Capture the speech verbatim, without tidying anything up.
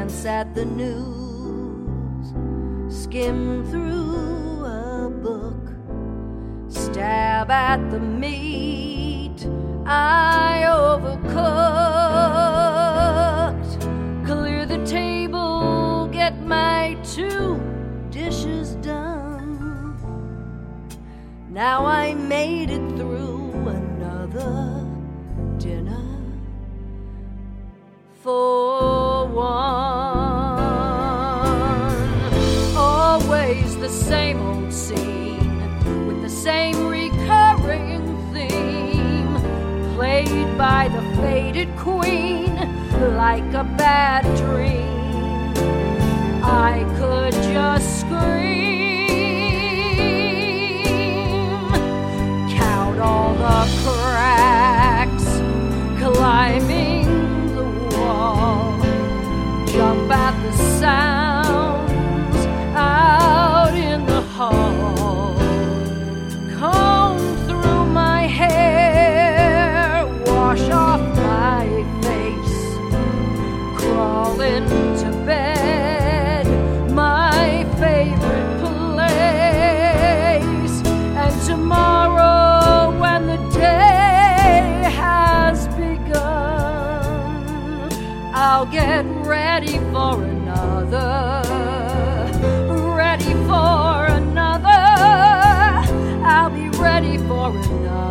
glance at the news, skim through a book, stab at the meat I overcooked, clear the table, get my two dishes done. Now I made it through another dinner for one. Always the same old scene with the same recurring theme, played by the faded queen like a bad dream. I could just scream, count all the cracks, climbing the wall, jump at the sounds out in the hall, comb through my hair, wash off my face, crawl into bed, my favorite place. And tomorrow, when the day has begun, I'll get ready for another, ready for another. I'll be ready for another.